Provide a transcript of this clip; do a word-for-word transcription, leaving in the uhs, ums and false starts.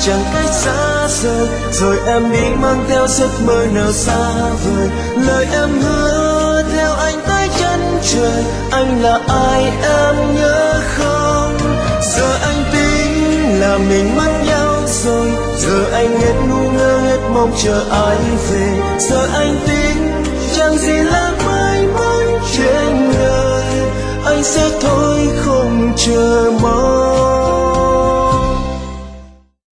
chẳng cách xa rời, rồi em đi mang theo giấc mơ nào xa vời. Lời em hứa theo anh tới chân trời, anh là ai em nhớ không? Giờ anh tính là mình mất nhau rồi, giờ anh hết ngu ngơ hết mong chờ ai về. Giờ anh tính chẳng gì là mới,